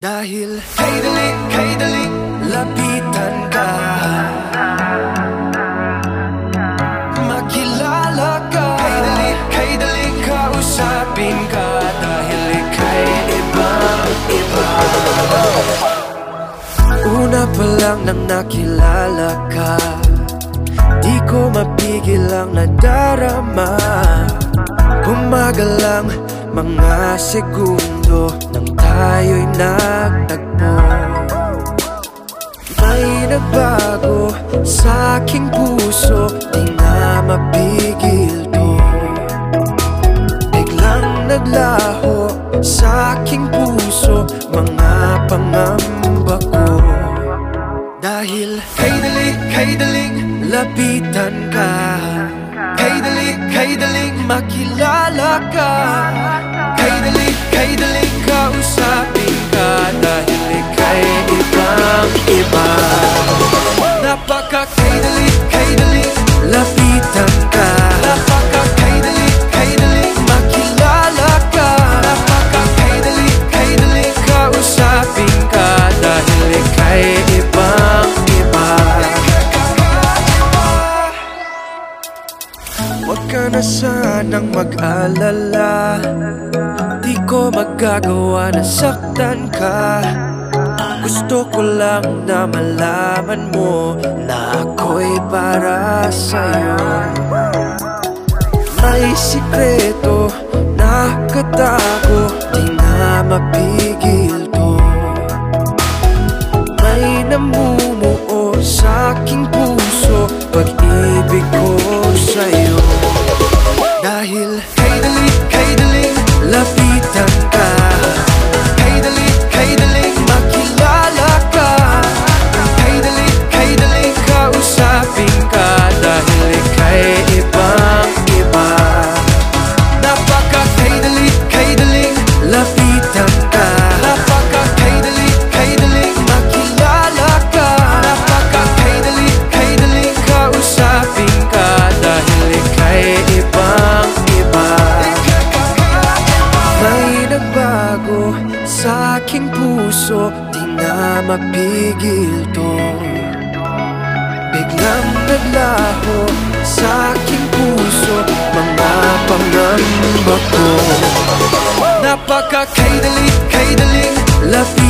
Dahil kay daling lapitan ka, makilala ka. Kay daling kausapin ka, dahil ika'y ibang-iba. Una pa lang nang nakilala ka, di ko mapigil ang nadarama. Gumagalang mga segundo nang tayo'y nagtagpo. May nagbago sa aking puso, di na mapigil to. Biglang naglaho sa aking puso mga pangamba ko. Dahil kay daling lapitan ka, kay daling makilala ka, kay daling kausapin ka, dahil ika'y ibang-iba. Kay daling lapitan ka, kay daling makilala ka, kay daling kausapin ka, dahil ika'y ibang-iba. Huwag ka na sanang mag-alala, di ko magagawa na saktan ka. Gusto ko lang na malaman mo na ako'y para sa'yo. May sikreto na katago, di na mapigil to. May namumuo sa aking puso, pag-ibig ko sa'yo. Dahil kay daling lapitan ka, kay daling makilala ka, kay daling kausapin ka, dahil ika'y ibang-iba. Kay daling lapitan ka, kay daling makilala ka, kay daling kausapin ka, dahil ika'y ibang-iba. May nagbago sa aking puso, di na mapigil to. Biglang naglaho sa aking puso mga pangamba ko. Kay daling lapitan